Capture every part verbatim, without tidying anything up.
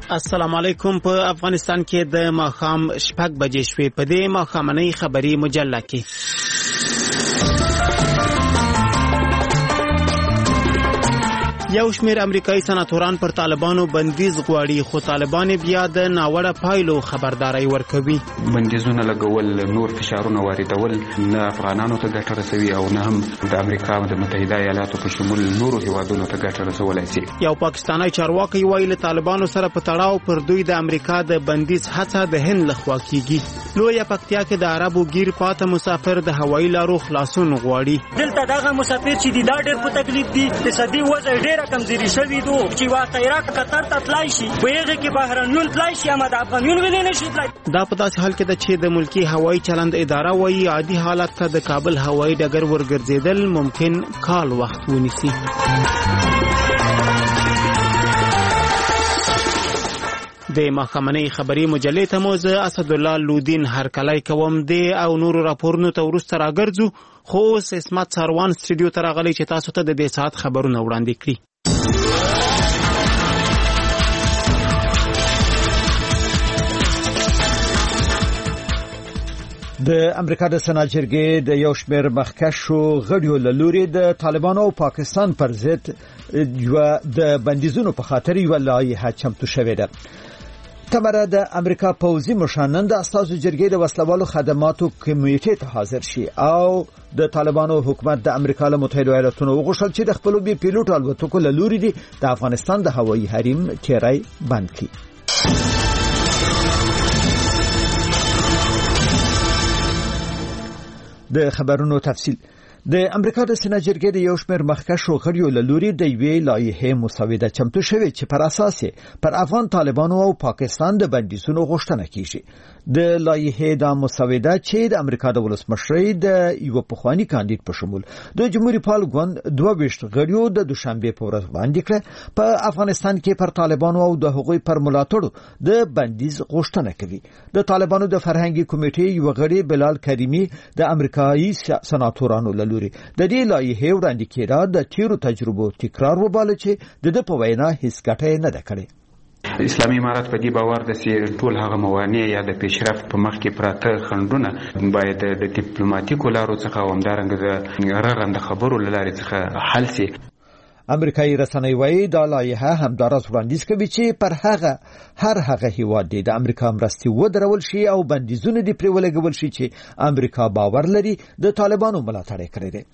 السلام علیکم. په افغانستان کې د ماښام شپږ بجې شوې. په دې ماښامنۍ خبري مجله کې یو شمېر امریکایي سناتوران پر طالبانو بندیز غواړي، خو طالبان بیا د ناوړه پایلو خبرداري ورکوي. بندیزونه لګول، نور فشارونه واردول نه افغانانو ته ګټه رسوي او نه هم د امریکا د متحده ایالاتو په شمول نورو هیوادونو ته ګټه رسولای شي. یو پاکستانی چارواکي وایي له طالبانو سره په تړاو پر دوی د امریکا د بندیز هڅه د هند لخوا کیږي. لویه پکتیا کې د عربو گیر پاته مسافر د هوایي لارو خلاصون غواړي. دلته دغه مسافر چې دی دا ډېر په تکلیف دي، اقتصادي وضع ډېر کمزوري شوی دو چې واقع عراق قطر ته تلای شي، ویغه کې بهرنیون تلای شي، اما د افغانیون ویل نه شي تلای. دا په داسې حال کې د چې د ملکی هوایي چلند اداره وایي عادي حالت ته د کابل هوایي ډګر ورګرځیدل ممکن کال وخت ونیسي. د ماښامنۍ خبري مجلې ته مو زه اسدالله لودین هرکلی کوم. د او نورو راپورونو ته وروسته راګرځو، خو اوس اسمت ساروان سټوډیو ته راغلی چې تاسو ته د دې ساعت خبرونه وړاندې کړي. د امریکا د سنات جرګې د یو شمېر مخکښو غړیو له لوري د طالبانو او پاکستان پر ضد یو د بندیزونو په خاطر یو لایحه چمتو شوې ده. تمره د امریکا پوځي مشران د استازو جرګې د وسلوالو خدماتو کمیټې ته حاضر شي او د طالبانو حکومت د امریکا له متحده ایالاتونو وغوښتل چې د خپل بي پیلوټ الوتکو له لوري د افغانستان د هوایي حریم تیری بند کړي. د خبرونو تفصیل. د امریکا د سنات جرګې د یو شمېر مخکښو غړیو له لوري د یوې لایحې مسوده چمتو شوې چې پر اساس پر افغان طالبانو او پاکستان د بندیزونو غوښتنه کیږي. د لایحې د مسوده چې د امریکا د ولسمشرۍ د یو پخوانی کاندید په شمول د جمهوریت پال ګوند دوه ویشت غړیو د دوشنبه په ورځ باندې کړه په افغانستان کې پر طالبانو او د هغوی پر ملاتړو د بندیز غوښتنه کوي. د طالبانو د فرهنګي کمیټې یو غړي بلال کریمی د امریکایي سناتورانو له لوري د دې لایحې وړاندې کېدا د تیرو تجربو تکرار وباله چې د د په وینا هیڅ ګټه نه ده کړې. اسلامي امارات په دې باور ده چې ټول هغه موانع یا د پیشرفت په مخ کې پراته خنډونه باید د ډیپلوماټیکو لارو څخه او همدارنګه د رغند خبرو له لارې څخه حل شي. امریکایي رسنۍ وايي دا لایحه همدارس وړاندیز کوي چې پر هغه هر هغه هیواد د امریکا مرستې ودرول شي او بندیزونه دې پرې ولګول شي چې امریکا باور لري د طالبانو ملاتړ کړی دی.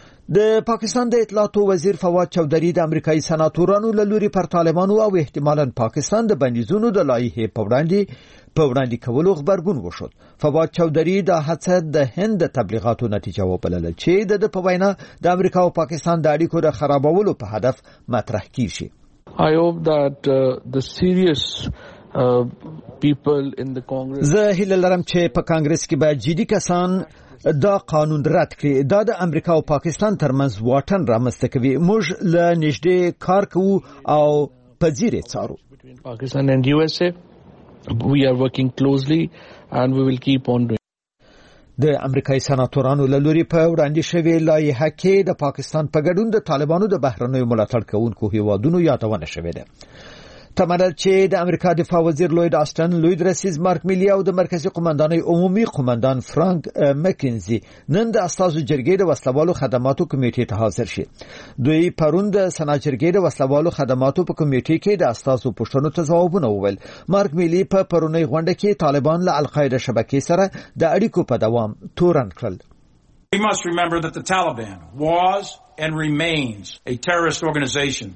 د پاکستان د اطلاعاتو وزیر فواد چودھری د امریکایي سناتورانو له لوري پر طالبانو او احتمالاً پاکستان د بندیزونو د لایحې په وړاندې په وړاندې کولو خبرګون وشود. فواد چودھری د هڅه د هند د تبلیغاتو نتیجه وبلله چې د په وینا د امریکا او پاکستان د اړیکو د خرابولو په هدف مطرح کیږي. I hope that uh, the serious uh, people in the Congress زه هیله لرم چې په کانګرس کې به جدي کسان دا قانون رد کړي. دا د امریکا او پاکستان ترمنځ واټن رامنځته کوي. موږ له نږدې کار کوو او په ځیر څارو. Pakistan and U S A we are working closely and we will keep on doing. د امریکایي سناتورانو له لوري په وړاندې شوې لایحه کې د پاکستان په ګډون د طالبانو د بهرنیو ملاتړ کوونکو هیوادونو یادونه شوې ده. تمرد چې د امریکا دفاع وزیر لوید آستن، لوید رئیس مارک میلی او د مرکزی قومندانۍ عمومي قومندان فرانک مکینزي نن د استازو جرګې د وسلوالو خدماتو کمیټې ته حاضر شي. دوی پرون د سنات جرګې د وسلوالو خدماتو په کمیټې کې د استازو پوښتنو ته ځوابونه وویل. مارک میلی په پرونی غونډه کې طالبان له القاعده شبکې سره د اړیکو په دوام تورن کړل. We must remember that the Taliban was and remains a terrorist organization.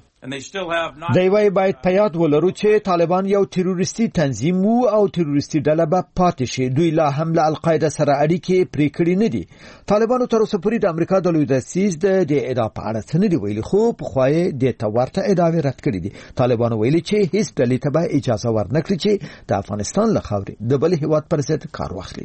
دی وای باید په یاد ولرو چې طالبان یو تروریستي تنظیم وو او تروریستي ډله به پاتې شي. دوی لا هم له القاعده سره اړیکې پرې کړې نه دي. طالبانو تر اوسه پورې د امریکا د لوی دسیس د دې ادعا په اړه څه نه دی ویلي، خو په خوای د تورته ادعاوې رد کړې دي. طالبانو ویلي چې هیڅ ډلې ته به اجازه ورنکړي چې د افغانستان له خاورې د بل هیواد پر ضد کار واخلي.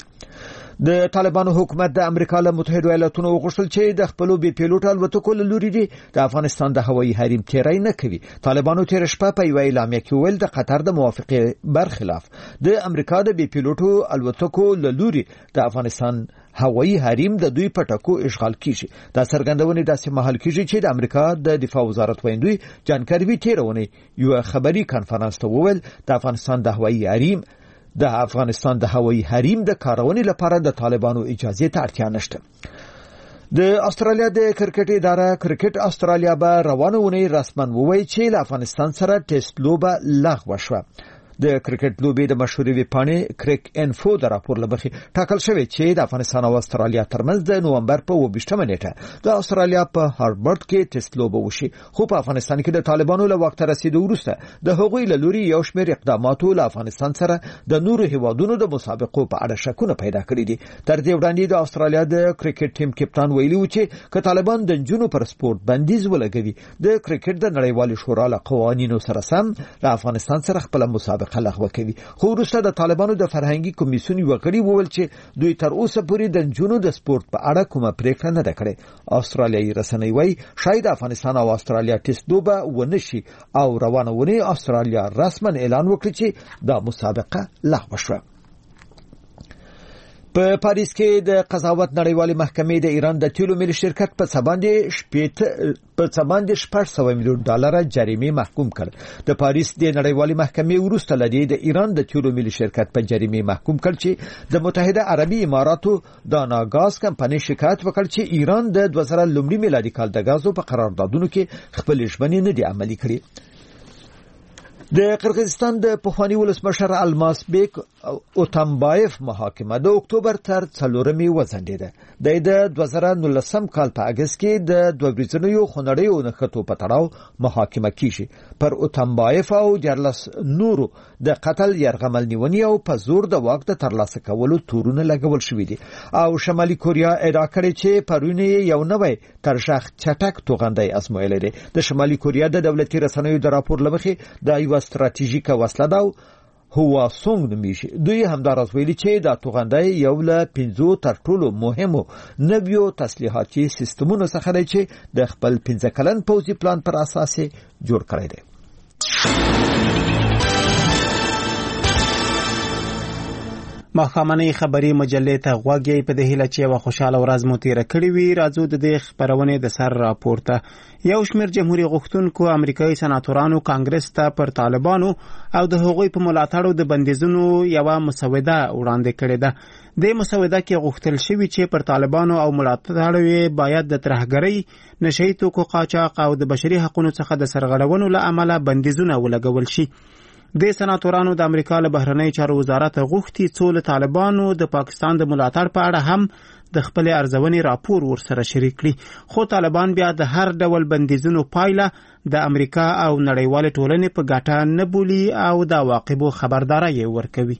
د طالبانو حکومت د امریکا له متحده ایالاتونو وغوښتل چې د خپل بي پیلوټ الوتکو له لوري د افغانستان د هوایي حریم تیری نه کوي. طالبانو تیر شپه په یو اعلامیه کې ویل د قطر د موافقې برخلاف د امریکا د بي پیلوټو الوتکو له لوري د افغانستان هوایي حریم د دوی په ټکو اشغال کیږي. دا څرګندونه داسې مهال کیږي چې د امریکا د دفاع وزارت ویندوی جان کربي تیرونه یو خبري کانفرنس ته وویل د افغانستان د هوایي حریم د افغانستان د هوایي حریم د کارونې لپاره د طالبانو اجازه ته اړتیا نشته. د استرالیا د کرکټ اداره کرکټ استرالیا به روانه ونی رسمن وویل چې له افغانستان سره ټیسټ لوبه لغوه شوه. د کرکټ لوبې د مشهورې ویبپاڼې کریک انفو د راپور لمخې ټاکل شوی چې د افغانستان او استرالیا ترمنځ د نومبر په اووه نیټه د استرالیا په هاربرد کې ټیسټ لوبه وشي، خو په افغانستان کې د طالبانو له وخت رسیدو وروسته د هغوی له لوري یو شمېر اقداماتو له افغانستان سره د نورو هیوادونو د مسابقو په اړه شکونه پیدا کړي دي. تر دې وړاندې د استرالیا د کرکټ ټیم کپتان ویلي و چې که طالبان د جنونو پر سپورت بندیز ولګوي د کرکټ د نړیوال شورا له قوانینو سره سم له افغانستان سره خپل مسابقه لغوه کوي. خو وروسته د طالبانو د فرهنګي کمیسیون یو غړي وویل چې دوی تر اوسه پورې د جنونو د سپورت په اړه کومه پریکړه نه ده کړې. استرالیایي رسنۍ وايي شاید افغانستان او استرالیا ټیسټ لوبه ونشي او روانه ونی استرالیا رسمن اعلان وکړي چې دا مسابقه لغوه شوه. په پاریس کې د قضاوت نړیوالې محکمې د ایران د تیلو ملي شرکت په سباندې شپږ په سباندې شپږ سوه میلیون ډالر جریمه محکوم کړ. د پاریس د نړیوالې محکمې وروسته لدی د ایران د تیلو ملي شرکت په جریمه محکوم کړ چې د متحده عربي اماراتو د ناګاز کمپنۍ شکایت وکړ چې ایران د دوه زره لومړي میلادي کال د غازو په قراردادونو کې خپل ژمنې نه دي عملي کړې. د قرغیزستان د پخوانی ولسمشر الماسبیک اوتمبایف محاکمه د اکتوبر تر څلورمې وځنډېده. د دوه زره نولسم کال په اگست کې د دوه ورځنیو خونړیو نښتو په تړاو محاکمه کیږي. پر اوتمبایف او جرلس نورو د قتل یرغمل نیونی او په زور د واک د ترلاسه کولو تورونه لګول شوې دي او شمالي کوریا ادعا کړې چې پرونه یو نوې ترشخ چټک توغندۍ ازمویلې ده. د شمالي کوریا د دولتي رسنیو د راپور لمخې د یو استراتیژیکه وسله ده هوا سونګ نومیږي. دوی همداراز ویلي چې دا توغندۍ یو له پنځو تر ټولو مهمو نویو تسلیحاتي سیستمونو څخه دی چې د خپل پنځه کلن پوځي پلان پر اساس جوړ کړی دی. مخامنۍ خبري مجلې ته غوږی په دې هیله چې یو خوشاله ورځ مو تیر کړی وي. راځو د دې خبرونې د سر راپورته. یو شمېر جمهوریت غوښتونکو امریکایي سناتورانو کانګرس ته پر طالبانو او د هغوی په ملاتړو د بندیزونو یو مسوده وړاندې کړې ده. د مسوده کې غوښتل شوی چې پر طالبانو او ملاتړو باید د ترهګرۍ، نشئی توکو قاچاق او د بشري حقوقو څخه د سرغړونو له امله بندیزونه ولګول شي. د سناتورانو د امریکا له بهرنی چارو وزارت غوښتي څو له طالبانو د پاکستان د ملاتړ په اړه هم د خپل ارزونې راپور ورسره شریک کړي. خو طالبان بیا د هر ډول بندیزونو پایله د امریکا او نړیوال ټولنې په ګټه نه بولي او د عواقبو خبرداري ورکوي.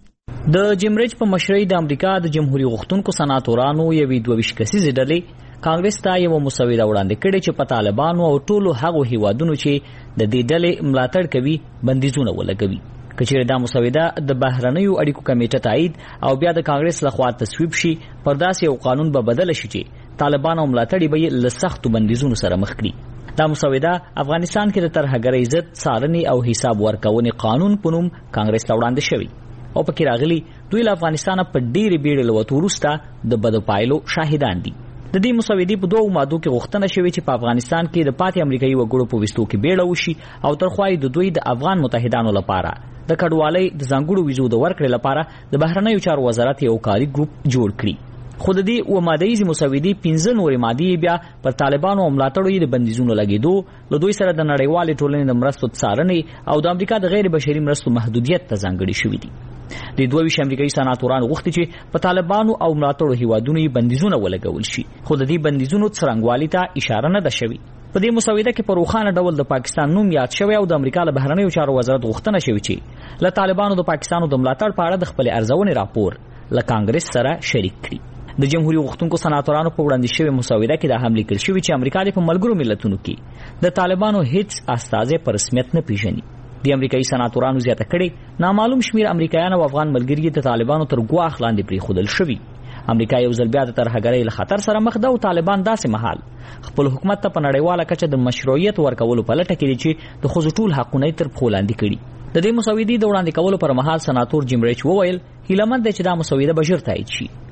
د جمریج په مشرۍ د امریکا د جمهوریت غوښتونکو سناتورانو یوې دوه ویشت کسیزې ډلې کانګرس ته یو مسوده وړاندې کړې چې په طالبانو او ټولو هغو هیوادونو چې د دې ډلې ملاتړ کوي بندیزونه ولګوي. کچېرې دا مسوده د بهرنیو اړیکو کمیټه تایید او بیا د کانګرس لخوا تصویب شي، پر داسې یو قانون به بدل شي چې طالبان او ملاتړي به له سختو بندیزونو سره مخ کړي. دا مسوده افغانستان کې د ترهګرۍ ضد څارنې او حساب ورکونې قانون په نوم کانګرس ته وړاندې شوی او پکې راغلي دوی له افغانستان په ډېرې بیړې له وتو وروسته د بدو پایلو شاهدان دي. د دې مسودې په دوه مادو کې غوښتنه شوې چې په افغانستان کې د پاتې امریکایي وګړو په وستو کې بیړه وشي او ترخوای د دوی د افغان متحدانو لپاره د کډوالۍ د ځانګړو ویزو د ورکړې لپاره د بهرنیو چارو وزارت یو کاري ګروپ جوړ کړي. خو د دې و مادهیزې مسودې پنځه نورې مادې بیا پر طالبانو او ملاتړو د بندیزونو لګېدو، له دوی سره د نړیوالې ټولنې د مرستو څارنې او د امریکا د غیر بشري مرستو محدودیت ته ځانګړي شوي دي. د دوه ویشت امریکایي سناتورانو غوښتي چې په طالبانو او ملاتړو هیوادونو یې بندیزونه ولګول شي، خو د دې بندیزونو څرنګوالي ته اشاره نه ده شوې. په دې مسوده کې په روښانه ډول د پاکستان نوم یاد شوی او د امریکا له بهرنیو چارو وزارت غوښتنه شوې چې له طالبانو د پاکستان د ملاتړ په اړه د خپل ارزونې راپور له کانګرس سره شریک کړي. د جمهوریت غوښتونکو سناتورانو په وړاندې شوی مسوده کې دا هم لیکل شوی چې امریکا په ملګرو ملتونو کې د طالبانو هیڅ استازی په رسمیت نه پیژني. د امریکایي سناتورانو زیاته کړي نامعلوم شمیر امریکایان او افغان ملګري د طالبانو تر ګواښ لاندې پریښودل شوي. امریکا یو ځل بیا د ترهګرۍ له خطر سره مخ ده او طالبان داسې مهال خپل حکومت ته په نړیواله کچه د مشروعیت ورکولو په لټه کې دي چې د ښځو ټول حقونه تر پښو لاندې کړي. د دې مسودې د وړاندې کولو پر مهال سناتور جیم ریچ وویل هیله مند دی چې دا مسوده به ژر تایید شي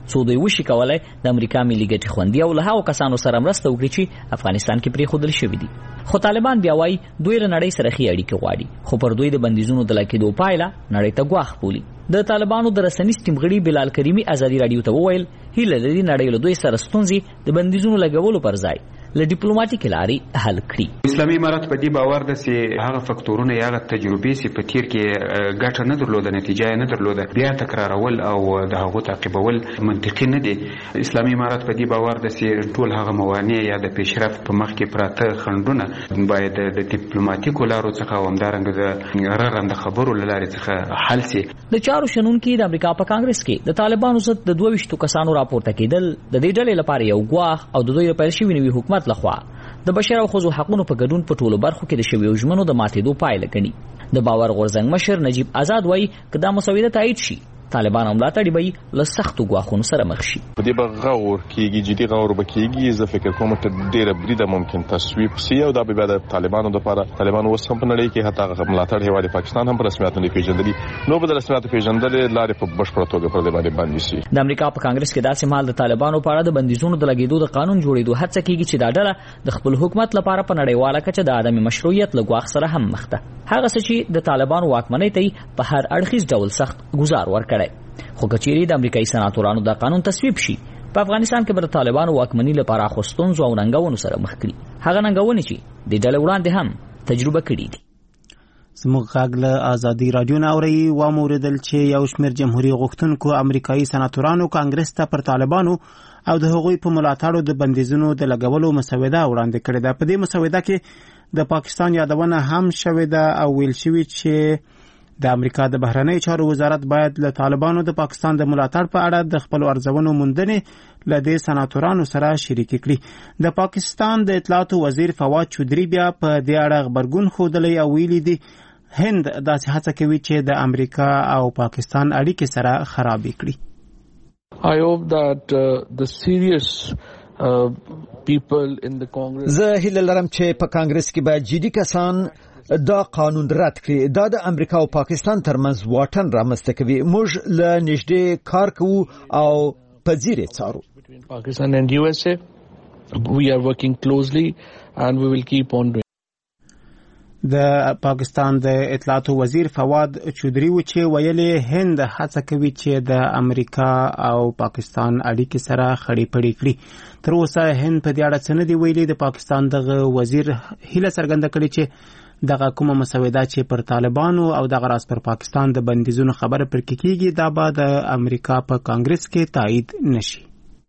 څو دوی وشي کولای د امریکا ملي ګټې خوندي او له هغو کسانو سره مرسته وکړي چې افغانستان کې پرېښودل شوي دي. خو طالبان بیا وایي دوی له نړۍ سره ښې اړیکې غواړي، خو پر دوی د بندیزونو د لګېدو پایله نړۍ ته ګواښ بولي. د طالبانو د رسنیز ټیم غړي بلال کریمي ازادي راډیو ته وویل هیله لري نړۍ له دوی سره ستونزې د بندیزونو لګولو پر ځای له ډیپلوماټیکې لارې حل کړي. اسلامي امارات په دې باور ده چې هغه فکتورونه یا هغه تجربې چې په تیر کې ګټه نه درلوده، نتیجه نه درلوده، بیا تکرارول او د هغو تعقیبول منطقي نه دي. اسلامي امارات په دې باور ده چې ټول هغه موانع یا د پیشرفت په مخ کې پراته خنډونه باید د ډیپلوماټیکو لارو څخه او همدارنګه د رغنده خبرو له لارې څخه حل سي. د چارو شنونکي د امریکا په کانګرس کې د طالبانو ضد د دوه ویشتو کسانو راپورته کېدل د دې ډلې لپاره یو ګواښ او د دوی پیل شوي نوي حکومت لخوا د بشر او ښځو حقونو په ګډون په ټولو برخو کې د شویو ژمنو د ماتېدو پایله ګڼي. د باور غورځنګ مشر نجیب آزاد وایي که دا مسوده تایید شي طالبان او ملاتړي به له سختو ګواښونو سره مخ شي. په دې به غور کېږي، جدي غور به کېږي. زه فکر کوم چې ډېره بریده ممکن تصویب شي او دا به بیا د طالبانو دپاره طالبان اوس هم په نړۍ کې حتی ملاتړ هېواد پاکستان هم په رسمیت نه پېژندلي، نو به د رسمیت پېژندلې لارې په بشپړه توګه پر دې باندې بندي شي. د امریکا په کانګرس کې داسې مهال د طالبانو په اړه د بندیزونو د لګېدو د قانون جوړېدو هڅه کېږي چې دا ډله د خپل حکومت لپاره په نړیواله کچه د عدم مشروعیت له ګواښ سره هم مخ ده. هغه څه چې د طالبانو واکمنۍ ته په هر اړخیز ډول سخت ګزار ورکړی. خو کچېرې د امریکایي سناتورانو دا قانون تصویب شي په افغانستان کې به د طالبانو واکمني لپاره خو ستونزو او ننګونو سره مخ کړي، هغه ننګونې چې د ډلې وړاندې هم تجربه کړي دي. زموږ غږ له ازادي راډیو نه اورئ. واوریدل چې یو شمېر جمهوریت غوښتونکو امریکایي سناتورانو کانګرس ته پر طالبانو او د هغوی په ملاتړو د بندیزونو د لګولو مسوده وړاندې کړې ده. په دې مسوده کې د پاکستان یادونه هم شوې ده او ویل شوي چې د امریکا د بهرنۍ چارو وزارت باید له طالبانو د پاکستان د ملاتړ په اړه د خپل ارزونو موندنې له دې سناتورانو سره شریکې کړي. د پاکستان د اطلاعاتو وزیر فواد چودري بیا په دې اړه غبرګون ښودلی او ویلي دي هند داسې هڅه کوي چې د امریکا او پاکستان اړیکې سره خرابې کړي. I hope that uh, the serious uh, people in the Congress زه هیله لرم چې په کانګرس کې به جدي کسان دا قانون رد کړي. دا د امریکا او پاکستان ترمنځ واټن رامنځته کوي. موږ له نږدې کار کوو او په ځیر یې څارو. Pakistan and U S A we are working closely and we will keep on doing. د پاکستان د اطلاعاتو وزیر فواد چودري و چې ویلې هند هڅه کوي چې د امریکا او پاکستان اړیکې سره خړې پړې کړي. تر اوسه هند په دې اړه څه نه دي ویلي. د پاکستان دغه وزیر هیله څرګنده کړې چې دغه کومه مسوده چې پر طالبانو او دغه راز پر پاکستان د بندیزونو خبره پر کېږي دا به د امریکا په کانګرس کې تایید نشي.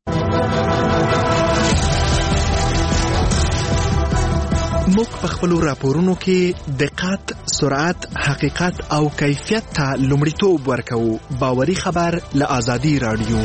موږ په خپل راپورونو کې دقت، سرعت، حقیقت او کیفیت ته لومړیتوب ورکوو. باوري خبر له ازادي راډیو.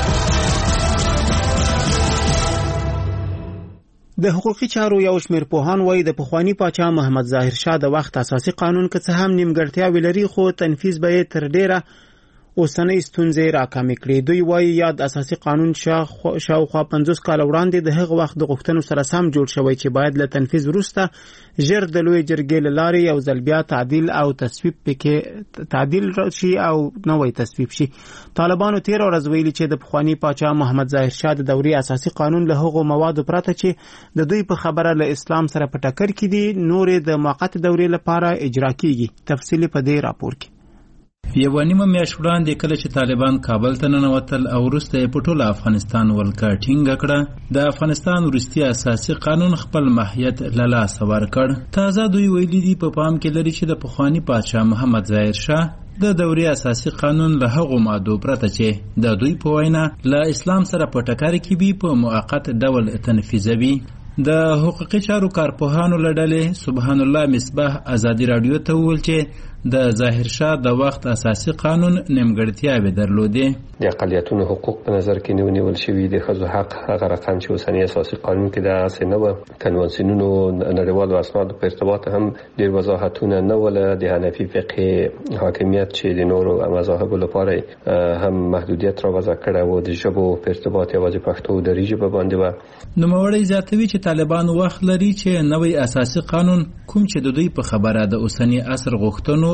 د حقوقي چارو یو شمېر پوهان وایي د پخواني پاچا محمد ظاهر شاه د وخت اساسي قانون که څه هم نیمګړتیاوې لري خو تنفیذ به یې تر ډیره اوسنۍ ستونزې راکمې کړي. دوی وایي یاد اساسي قانون شاوخوا پنځوس کاله وړاندې د هغه وخت د غوښتنو سره سم جوړ شوی چې باید له تنفیذ وروسته ژر د لوی جرګې له لارې یو ځل بیا تعدیل او تصویب پکې تعدیل شي او نوی تصویب شي. طالبانو تېره ورځ ویلي چې د پخواني پاچا محمد ظاهر شاه د دورې اساسي قانون له هغو موادو پرته چې د دوی په خبره له اسلام سره په ټکر کې دي نورې د موقت دورې لپاره اجرا کیږي. تفصیل په دې راپور کې. یو نیمه میاشت وړاندې کله چې طالبان کابل ته ننوتل او وروسته یې په ټول افغانستان ولکه ټینګه کړه د افغانستان وروستي اساسي قانون خپل ماهیت له لاسه ورکړ. تازه دوی ویلي دي په پام کې لري چې د پخواني پاچا محمد ظاهر شاه د دورې اساسي قانون له هغو مادو پرته چې د دوی په وینا له اسلام سره په ټکر کې وي په موقت ډول تنفیذوي. د حقوقي چارو کارپوهانو له ډلې سبحان الله مصباح ازادي راډیو ته وویل چې د ظاهر شاه د وخت اساسي قانون نیمګړتیاوې درلودې. د اقلیتونو حقوق په نظر کې نه ونیول شوي. د ښځو حق هغه رقم چې اوسني اساسي قانون کې دغسې نه وه. کنوانسیونونو نړیوالو اسنادو په ارتباط هم ډېر وضاحتونه نه وله. د حنفي فقه حاکمیت چې د نورو مذاهبو لپاره هم محدودیت را وضع کړی و. د ژبو په ارتباط یوازې پښتو او دري ژبه باندې وه. نوموړی زیاتوي چې طالبان وخت لري چې نوی اساسي قانون کوم چې د دوی په خبره د اوسني عصر غوښتنو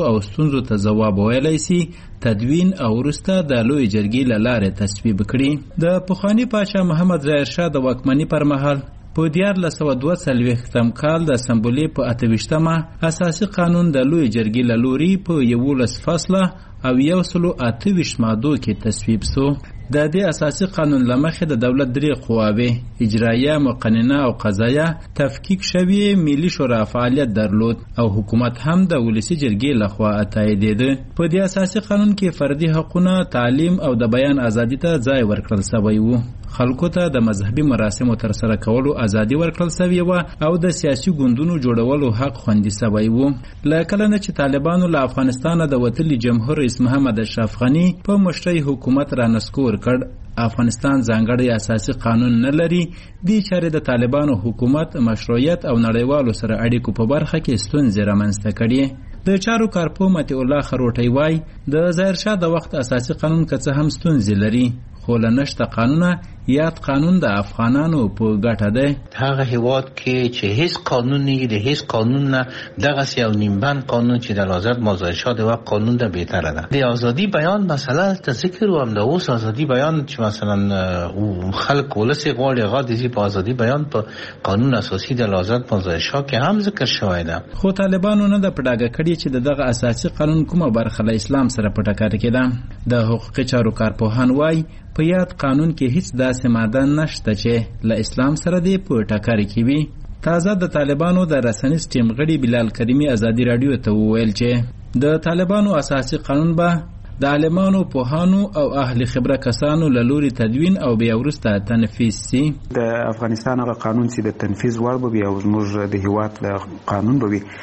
او ستونزو ته ځواب ویلی سي تدوین او وروسته د لوی جرګې له لارې تصویب کړي. د پخواني پاچا محمد ظاهر شاه د واکمنۍ پر مهال په دیارلس سوه دوه څلوېښتم کال د سمبولې په اته ویشتمه اساسي قانون د لوی جرګې له لوري په یولس فصله او یو سلو اته ویشت مادو کې تصویب سو. د دې اساسي قانون له مخې د دولت درې قواوې اجرایه، مقننه او قضایه تفکیک شوي ملي شورا فعالیت درلود او حکومت هم د ولسي جرګې لخوا تاییدېده. په دې اساسي قانون کې فردي حقونه، تعلیم او د بیان ازادي ته ځای ورکړل سوی و. خلکو ته د مذهبي مراسمو ترسره کولو ازادي ورکړل سوې وه او د سیاسي ګوندونو جوړولو حق خوندي سوی و. له کله نه چې طالبانو له افغانستانه د وتلي جمهور رئیس محمد اشرف غني په مشرۍ حکومت را نسکور کړ، افغانستان ځانګړی اساسي قانون نه لري. دې چارې د طالبانو حکومت مشروعیت او نړیوالو سره اړیکو په برخه کې ستونزې رامنځته کړي. د چارو کارپو مطیع الله خروټی وای د ظاهر شاه د وخت اساسي قانون که څه هم ستونزې لري خو له نشته قانونه یاد قانون د افغانانو په ګټه دی. هغه هیواد کې چې هیڅ قانون نه د هیڅ قانون نه دغه یو نیمبند قانون چې د آزاد مازاد شاه د وخت قانون ده بهتره ده. د ازادي بیان مسله ته ذکر وم، د اوس ازادي بیان چې مثلا خلک ولسی غواړي هغه د په ازادي بیان په قانون اساسي د آزاد مازاد شاه کې هم ذکر شوی ده. خو طالبانو نه د پډاګه کړی چې دغه اساسي قانون کومه برخه له اسلام سره په ټکر کې ده. د حقوقي چارو کارپوهان وای په یاد قانون کې هیڅ داسې ماده نشته چې له اسلام سره دی په ټکر کې وي. تازه د طالبانو د رسنیز ټیم غړي بلال کریمي ازادي رادیو ته وویل چې د طالبانو اساسي قانون به د عالمانو، پوهانو او اهل خبره کسانو له لوري تدوین او بیا وروسته تنفیذ سي. د افغانستان هغه قانون چې د تنفیذ وړ به وي او زموږ د هیواد له قانون به وي،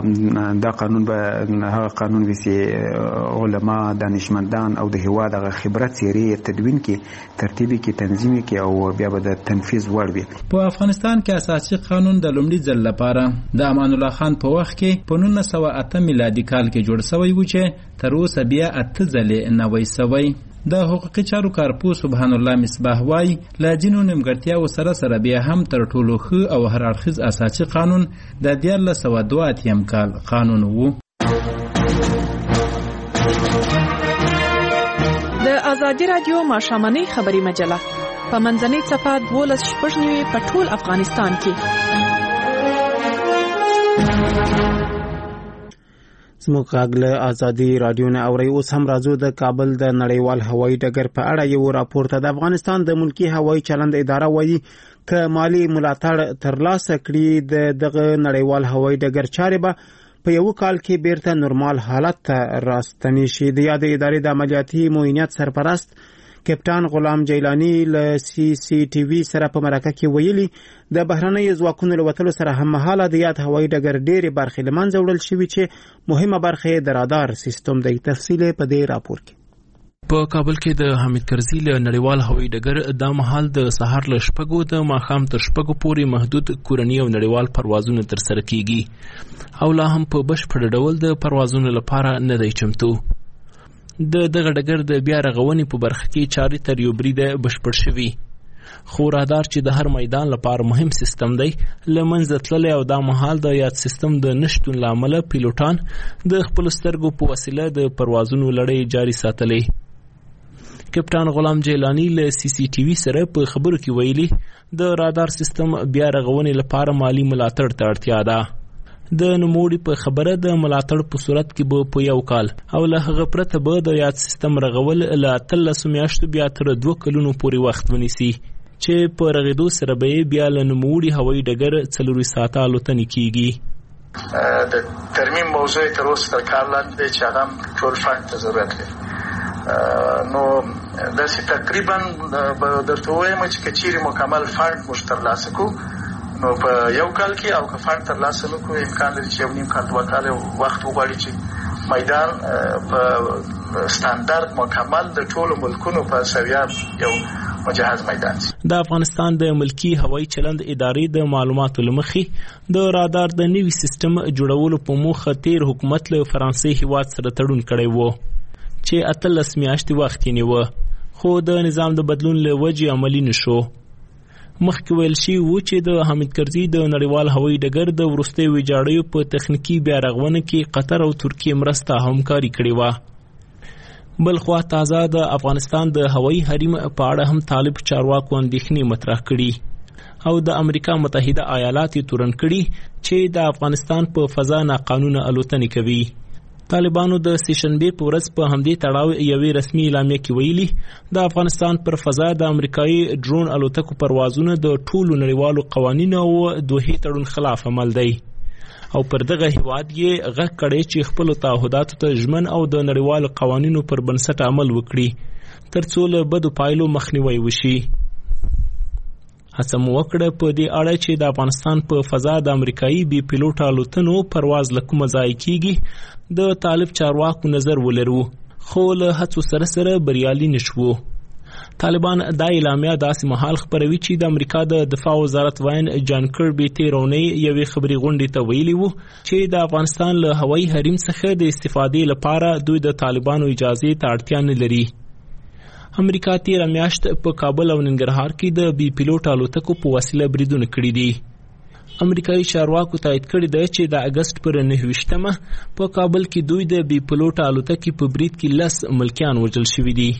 دا قانون به هغه قانون وي چې علما، دانشمندان او د هیواد هغه خبرت څیرې تدوین کې، ترتیبي کې، تنظیمي کې او بیا به د تنفیذ وړ وي. په افغانستان کې اساسي قانون د لومړي ځل لپاره د امان الله خان په وخت کې په نولس سوه اته میلادي کال کې جوړ شوی و چې تر اوسه بیا اته ځلې نوی سوی. د حقوقي چارو کارپو سبحان الله مصباح وای له ځینو نیمګړتیاو سره سره بیا هم تر ټولو ښه او هر اړخیز اساسي قانون د دیارلس سوه دوه اتیم کال قانون و. د ازادي رادیو ماښامنۍ خبري مجله په منځنۍ صفحه دولس شپږ نوي په ټول افغانستان کې. زموږ غږ له ازادي رادیو نه اورئ. اوس هم راځو د کابل د نړیوال هوایي ډګر په اړه یو راپور ته. د افغانستان د ملکی هوایي چلند اداره وایي که مالی ملاتړ ترلاسه کړي د دغه نړیوال هوایي ډګر چارې به په یو کال کې بیرته نورمال حالت ته راستنې شي. د یاد ادارې د عملیاتي معاینات سرپرست کپټان غلام جیلانی له سی سی ټي وي سره په مرکه کې ویلي د بهرنۍ ځواکونو له وتلو سره هم مهاله د یاد هوایي ډګر ډېرې برخې له منځه وړل شوي چې مهمه برخه د رادار سیستم دی. تفصیل په دې راپور کې. په کابل کې د حمید کرزي له نړیوال هوایي ډګر د مهال د سهار له شپږو د ماښام تر شپږو پورې محدود کورني او نړیوال پروازونه ترسره کیږي او لا هم په بشپړ ډول د پروازونو لپاره نه دی چمتو. د دغه ډګر د بیا رغونې په برخه کې چارې تر یو بریده بشپړ شوي، خو رادار چې د هر میدان لپاره مهم سیستم دی له منځه تللی او دا مهال د یاد سیستم د نشتون له امله پیلوټان د خپلو سترګو په وسیله د پروازونو لړۍ جاري ساتلی. کپټان غلام جیلانی له سی سی ټي وي سره په خبرو کې ویلي د رادار سیستم بیا رغونې لپاره مالی ملاتړ ته اړتیا ده. د نوموړي په خبره د ملاتړ په صورت کې به په یو کال او له هغه پرته به د یاد سیستم رغول له اتلسو میاشتو بیا تر دوه کلونو پورې وخت ونیسي چې په رغېدو سره به بیا له نوموړي هوایي ډګر څلورویشت ساعته الوتنې کیږي. د ترمیم موضوع تر اوسه تر کار لاندې دی چې هغه ټول فنډ ته ضرورت لري. نو داسې تقریبا به درته ووایم چې که چیرې مکمل فنډ موږ ترلاسه کړو نو په یو کال کې او که فنډ ترلاسه نه کړو امکان لري چې یو نیم کال دوه کاله وخت وغواړي چې میدان په ستاندرد مکمل د ټولو ملکونو په سویه یو مجهز میدان شي. د افغانستان د ملکی هوایي چلند ادارې د معلوماتو له مخې د رادار د نوي سیستم جوړولو په موخه تیر حکومت له فرانسې هیواد سره تړون کړی و چې اتلس میاشتې وخت یې نیوه، خو د نظام د بدلون له وجې عملي نشو. مخکې ویل شوي و چې د حامد کرزي د نړیوال هوایي ډګر د وروستیو ویجاړیو په تخنیکي بیارغونه کې قطر او ترکیې مرسته همکاري کړې وه. بل خوا تازه د افغانستان د هوایي حریم په اړه هم طالب چارواکو اندېښنې مطرح کړي او د امریکا متحده ایالات یې تورن کړي چې د افغانستان په فضا ناقانونه الوتنې کوي. طالبانو د سیشنبې په ورځ په همدې تړاو یوې رسمي اعلامیه کې ویلي د افغانستان پر فضا د امریکایي ډرون الوتکو پروازونه د ټولو نړیوالو قوانینو او دوحې تړون خلاف عمل دی او پر دغه هیواد یې غږ کړی چې خپلو تعهداتو ته ژمن او د نړیوالو قوانینو پر بنسټ عمل وکړي تر څو له بدو پایلو مخنیوی وشي. هڅه مو وکړه په دې اړه چې د افغانستان په فضا د امریکایي بي پیلوټ الوتنو پرواز له کومه ځای کیږي د طالب چارواکو نظر ولرو، خو له هڅو سره سره بریالي نشو. طالبان دا اعلامیه داسې مهال خپروي چې د امریکا د دفاع وزارت واین جان کربي تیرونی یوې خبري غونډې ته ویلي وو چې د افغانستان له هوایي حریم څخه د استفادې لپاره دوی د طالبانو اجازې ته اړتیا نه لري. امریکا تیره میاشت په کابل او ننګرهار کې د بي پیلوټ الوتکو په وسیله بریدونه کړي دي. امریکایي چارواکو تایید کړی دی چې د اگست پر نهه ویشتمه په کابل کې دوی د بي پیلوټ الوتکې په برید کې لس ملکیان وژل شوي دي.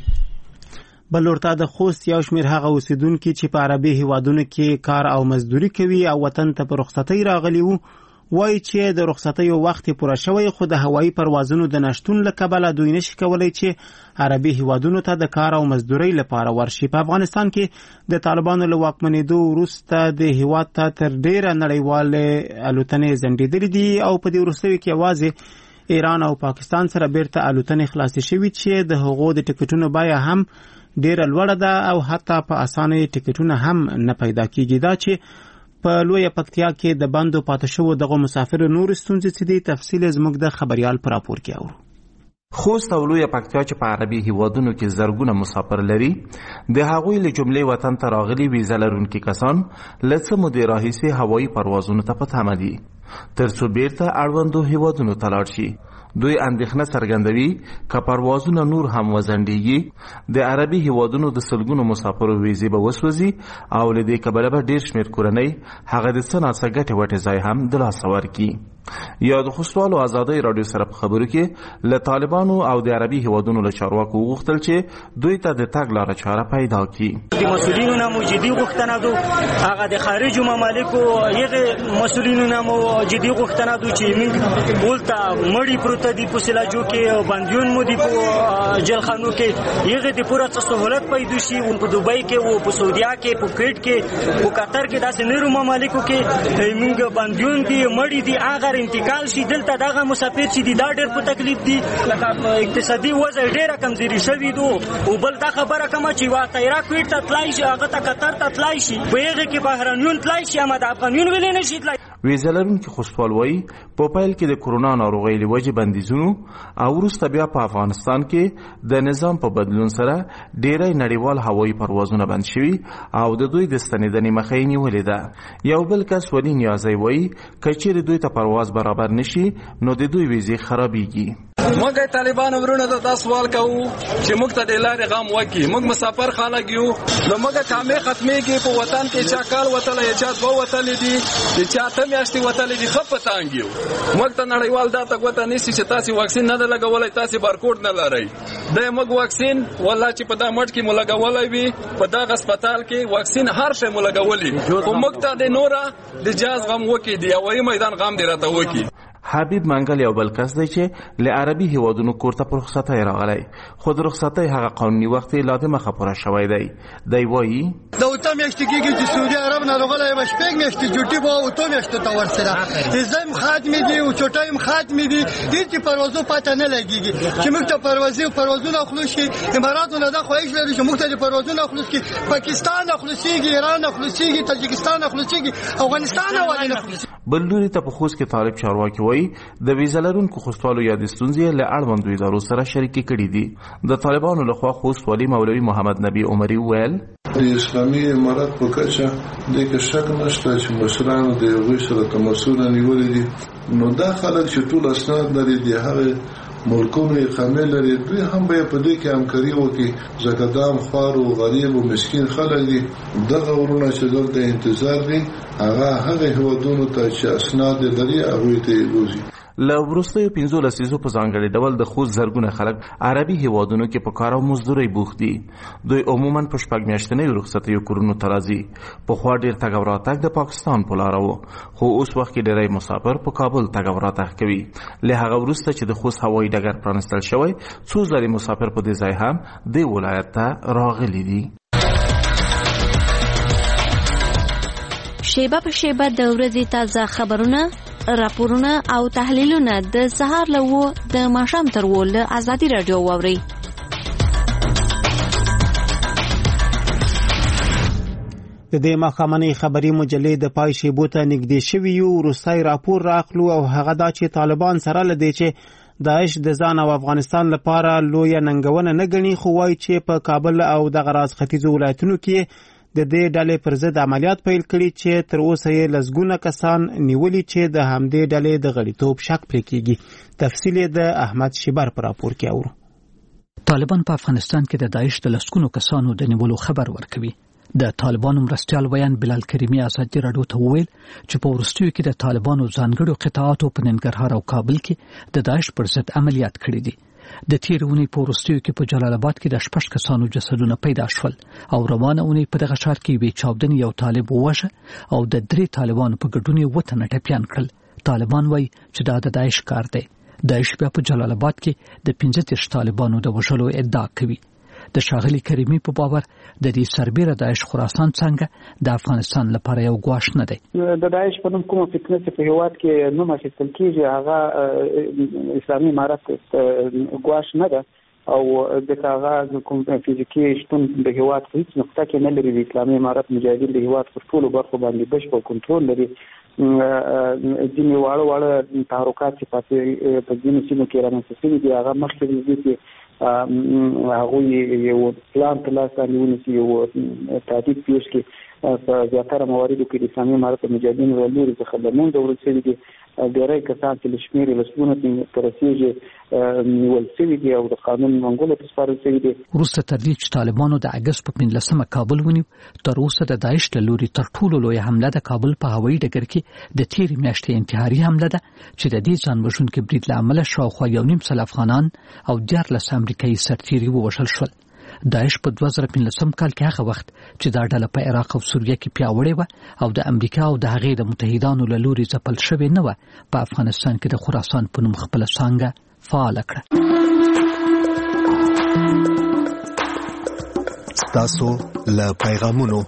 بل ورته د خوست یو شمېر هغه اوسیدونکي چې په عربي هیوادونو کې کار او مزدوري کوي او وطن ته په رخصتۍ راغلي وو وایي چې د رخصتیو وخت پوره شوی خو د هوایي پروازونو د نشتون له کبله دوی نشي کولی چې عربي هیوادونو ته د کار او مزدورۍ لپاره ورشي. په افغانستان کې د طالبانو له واکمنېدو وروسته د هیواد ته تر ډیره نړیوالې الوتنې ځنډېدلې دي او په دې وروستیو کې یوازې ایران او پاکستان سره بیرته الوتنې خلاصې شوي چې د هغو د ټکټونو بیه هم ډیره لوړه ده او حتی په اسانه ټکټونه هم نه پیدا کیږي. دا چې په لویه پکتیا کې د بندو پاتې شوو دغه مسافر نور ستونزې څه دي تفصیل زموږ د خبريال پر راپور کې اورو. خوست او لویه پکتیا چې په عربي هیوادونو کې زرګونه مسافر لري د هغوی له جملې وطن ته راغلي ویزه لرونکي کسان له څه مودې راهیسې هوایي پروازونو ته په تمه دي تر څو بیرته اړوندو هیوادونو ته لاړ شي. دوی اندېښنه څرګندوي که پروازونه نور هم وځنډېږي د عربي هیوادونو د سلګونو مسافرو ویزې به وسوځي او له دې کبله به ډېر شمېر کورنۍ هغه د څه ناڅه ګټې وټې ځای هم د لاسه ورکړي. یا د خوستوالو ازادۍ راډیو سره په خبرو کې له طالبانو او د عربي هیوادونو له چارواکو وغوښتل چې دوی ته د تګ لاره چاره پیدا کړي. د مسؤلینو نه مو جدي غوښتنه ده هغه د خارجو ممالکو هغه مسؤلینو نه مو جدي غوښتنه ده چې موږ ولته مړی پروت دي په سلاجو کې بندیون مو دي په جلخانو کې هغه د پوره سہولت پیدا شي په دوبۍ کې او په سعودیا کې په کویت کې په قطر کې داسې نورو ممالکو کې موږ بندیون دي مړی دي هغه انتقال شي دلته دغه مسافر چې دي دا ډېر په تکلیف دي لکه اقتصادي وضع ډېره کمزوري شوې ده او بل دا خبره کومه چې وا تیرا کویت ته تلای شي هغه ته قطر ته تلای شي په هغه کې بهرنیون تلای شي اما د افغانیون ویل نه شي تلای. ویزه لرونکي خوستوال وایي په پیل کې د کرونا ناروغۍ له وجې بندیزونو او وروسته بیا په افغانستان کې د نظام په بدلون سره ډېری نړیوال هوایي پروازونه بند شوي او د دوی د ستنېدنې مخه یې نیولې ده. یو بل کس ولي نیازی وایي که چیرې دوی ته پرواز برابر نشي نو د دوی ویزې خرابېږي. موږ طالبان ورونه ته دا سوال کوو چې موږ ته د لارې غم وکړي. موږ مسافر خلک یو نو موږ کامې ختمېږي په وطن کې چا کال وتلی چا دوه وتلی دي چې چا ته میاشتې وتلی دي ښه په تانګ یو. موږ ته نړیوال دا ته ګوته نیسي چې تاسې واکسین نه ده لګولی تاسې بارکوډ نه لرئ. دی موږ واکسین والله چې په دا مټ کې مو لګولی وي په دغه هسپتال کې واکسین هر شی مو لګولی خو موږ ته د نوره د جاز غم وکړي د هوایي میدان غم دې راته وکړي. حبیب منګل یو بل کس دی چې له عربي هیوادونو کور ته په رخصتۍ راغلی خو د رخصتۍ هغه قانوني وخت یې لا د مخه پوره شوی دی. دی وایي د اوته میاشتې کېږي چې سعودي عرب نه راغلی یم شپږ میاشتې ډیوټي به اوته میاشتو ته ورسره ویزه هم ختمې دي او چوټۍ هم ختمې دي هېڅ پروازو پته نه لګېږي چې موږ ته پروازي پروازونه خلاص شي. اماراتو نه دا خواهش لري چې موږ ته د پروازونه خلاص کړي. پاکستان نه خلاصېږي ایران نه خلاصېږي تاجکستان نه خلاصېږي افغانستان نه ولې نه خلاصېږي. بل لوري ته په خوست کې طالب چارواکي وایي د ویزه لرونکو خوستوالو یا د ستونزې له اړوندو ادارو سره شریکې کړي دي. د طالبانو لخوا خوست والي مولوي محمد نبی عمري وویل د اسلامي امارت په کچه د کې شک نشته چې مشرانو د هغوی سره تماسونه نیولي دي نو دا خلک چې ټول اسناد لري د هغه ملکونو اقامه لري دوی هم به په دې کې همکاري وکړي ځکه دا هم خوار او غریب او مسکین خلک دي. دغه ورونه چې دلته انتظار دي هغه هغه هیوادونو ته چې اسناد لري هغوی ته وځي. له وروستیو پنځو لسیزو په ځانګړي ډول د خوست زرګونه خلک عربي هیوادونو کې په کار او مزدورۍ بوخت دي. دوی عموما په شپږ میاشتنیو رخصتیو کورونو ته راځي. پخوا ډېر تګ او راتګ د پاکستان په لاره و، خو اوس وخت کې ډېری مسافر په کابل تګ او راتګ کوي. له هغه وروسته چې د خوست هوایي ډګر پرانستل شوی، څو زره مسافر په دې ځای هم دې ولایت ته راغلي دي. شیبه په شیبه د ورځې تازه خبرونه، راپورونه او تحلیلونه د سهار له و د ماښام تر و له ازادي راډیو واورئ. د دې ماښامنۍ خبري مجلې د پای شیبو ته نږدې شوي یو. وروستی راپور راخلو او هغه دا چې طالبان سره له دې چې داعش د ځان او افغانستان لپاره لویه ننګونه نه ګڼي، خو وایي چې په کابل او دغه راز ختیځو ولایتونو کې د دې ډلې پر ضد عملیات پیل کړي چې تر اوسه یې لسګونه کسان نیولي چې د همدې ډلې د غړیتوب شک پرې کیږي. تفصیل یې د احمد شیبر په راپور کې اورو. طالبان په افغانستان کې د داعش د لسګونو کسانو د نیولو خبر ورکوي. د طالبانو مرستیال ویان بلال کریمی ازادي راډیو ته وویل چې په وروستیو کې د طالبانو ځانګړو قطاعاتو په ننګرهار او کابل کې د داعش پر ضد عملیات کړي دي. د تیر اونۍ په وروستیو کې په جلال آباد کې د شپږ کسانو جسدونه پیدا شول او روانه اونۍ په دغه ښار کې یوې چاودنې یو طالب ووژه او د درې طالبانو په ګډون یې اووه تنه ټپیان کړل. طالبان وایي چې دا د داعش کار دی. داعش بیا په جلال آباد کې د پنځه دېرش طالبانو د وژلو ادعا کوي. د ښاغلي کریمي په باور د دې سربېره داعش خراسان څنګه د افغانستان لپاره یو ګواښ نه دی. د داعش په نوم کومه فتنه چې په هیواد کې نوم اخیستل کېږي هغه اسلامي امارت ګواښ نه ده او د هغه کوم فزیکي شتون د هیواد په هیڅ نقطه کې نه لري. د اسلامي امارت مجاهدین د هیواد پر ټولو برخو باندې بشپړ کنټرول لري. ځینې واړه واړه تحرکات چې په ځینو سیمو کې رامنځته شوي دي هغه مخکې دي چې هغوی یو پلان په لاس باندې ونیسي، یو تهدید پیش کړي. په زیاتره مواردو کې د اسلامي امارت مجاهدینو له لوري څخه له منځه وړل شوي دي. ډېری کسان چې له شمېرې لسګونه ته رسېږي نیول شوي دي او د قانون منګولو ته سپارل شوي دي. وروسته تر دې چې طالبانو د اګست په پنځلسمه کابل ونیو، تر اوسه د داعش له لوري تر ټولو لویه حمله د کابل په هوایي ډګر کې د تېرې میاشتې انتحاري حمله ده چې د دې ځان وژونکي برید له امله شاوخوا یو نیم سل افغانان او دیارلس امریکایي سرتیري ووژل شول. داعش په دوه زره پنځلسم کال کې هغه وخت چې دا ډله په عراق او سوریه کې پیاوړې وه او د امریکا او د هغې د متحدانو له لوري ځپل شوې نه وه، په افغانستان کې د خراسان په نوم خپله څانګه فعاله کړه. ستاسو له پیغامونو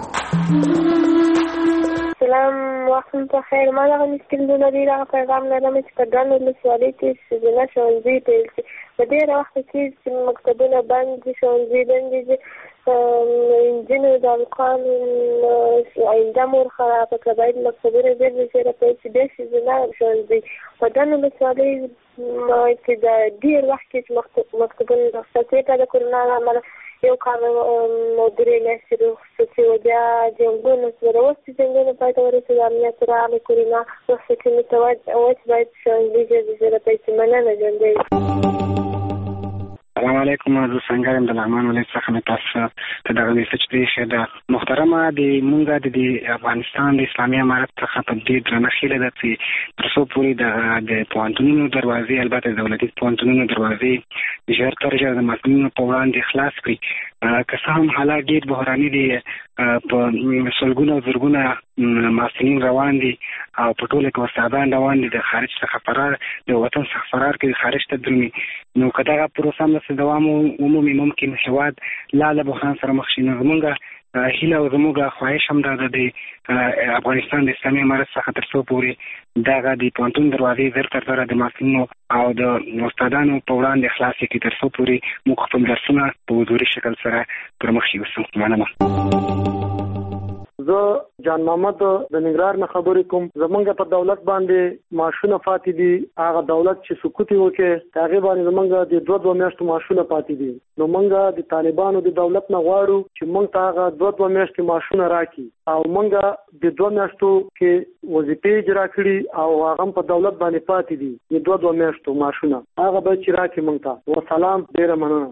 سلام، وختم په خیر. ما دغه مشکلونه دی دغه پیغام لرم چې په ګڼو ولسوالۍ کې ښځینه ښوونځي پیل شي. په ډېره وخت کې چې مکتبونه بند دي، ښوونځي بند دي، نجونو د القان آینده مور خرابه کړه. باید مکتبونه ژر له ژره پیل شي. بیا ښځینه ښوونځي په ګڼو ولسوالۍ کې د ډېر وخت کې چې مکتبونه رخصتي ته د کرونا له امله یو کال او درې میاشتې رخصتي وه. بیا جنګونه سره اوس چې جنګونه پای ته ورسېد، امنیت راغی، کرونا رخصتي ته اوس باید ښوونځي ژر له ژره پیل شي. مننه. ژوندی. السلام علیکم. زه څنګه یم د لغمان ولایت څخه مې تاسو ته دغه میسج پرېښی ده. محترمه، د مونږ د افغانستان د اسلامي امارت څخه په دې درنه هیله ده چې تر څو پورې د پوهنتونونو دروازې، البته د دولتي پوهنتونونو دروازې ژر تر ژره د محصلینو په وړاندې خلاص کړي. که څه هم حالات ډېر بحراني دي، په سلګونه او زرګونه محصلین روان دي او په ټوله کې استادان روان دي د خارج څخه فرار، د وطن څخه فرار کوي، خارج ته درومي. نو که دغه پروسه همداسې دوام ومومي، ممکن هېواد لا له بحران سره مخ شي. نو زمونږ هیله او زموږ خواهش هم دا ده د افغانستان د اسلامي امارت څخه تر څو پورې دغه د پوهنتون دروازې زر تر زره د محصلینو او د استادانو په وړاندې خلاصې کړي، تر څو پورې موږ خپل درسونه په حضوري شکل سره پر مخ یوسو. مننه. زه جان محمد د ننګرهار نه خبرې کوم. زمونږ په دولت باندې معاشونه پاتې دي. هغه دولت چې سکوت وکړي هغه باندې زمونږ د دوه دوه میاشتو معاشونه پاتې دي. نو مونږ د طالبانو د دولت نه غواړو چې مونږ ته هغه دوه دوه میاشتې معاشونه راکړي او مونږ د دوه میاشتو کې وظیفې اجرا کړي او هغه په دولت باندې پاتې دي د دوه دوه میاشتو معاشونه هغه به چې راکړي مونږ ته. والسلام، ډیره مننه.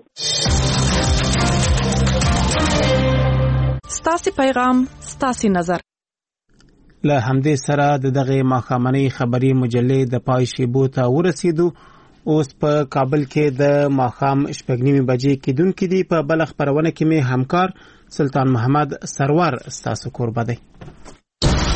ستاسو پیغام، ستاسو نظر. له همدې سره د دغه ماښامنۍ خبري مجلې د پای شیبو ته ورسېدو. اوس په کابل کې د ماښام شپږ نیمې بجې کېدونکې دي. په بله خپرونه کې مې همکار سلطان محمد سرور ستاسو کوربه دی.